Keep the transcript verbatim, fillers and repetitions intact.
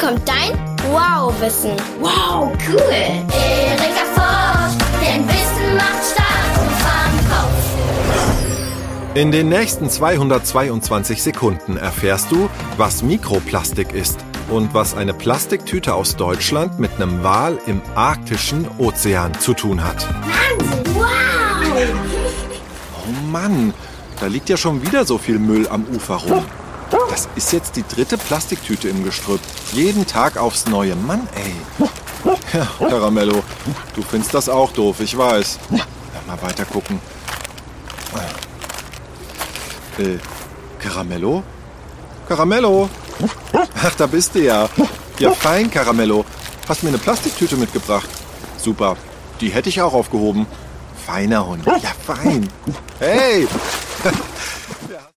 kommt dein Wow-Wissen. Wow, cool. Erika forscht, denn Wissen macht stark und zwar im Kopf. In den nächsten zweihundertzweiundzwanzig Sekunden erfährst du, was Mikroplastik ist und was eine Plastiktüte aus Deutschland mit einem Wal im arktischen Ozean zu tun hat. Wahnsinn, wow. Oh Mann, da liegt ja schon wieder so viel Müll am Ufer rum. Das ist jetzt die dritte Plastiktüte im Gestrüpp. Jeden Tag aufs Neue. Mann, ey. Ja, Caramello, du findest das auch doof, ich weiß. Mal weiter gucken. Äh, Caramello? Caramello? Ach, da bist du ja. Ja, fein, Caramello. Hast mir eine Plastiktüte mitgebracht. Super, die hätte ich auch aufgehoben. Feiner Hund. Ja, fein. Hey,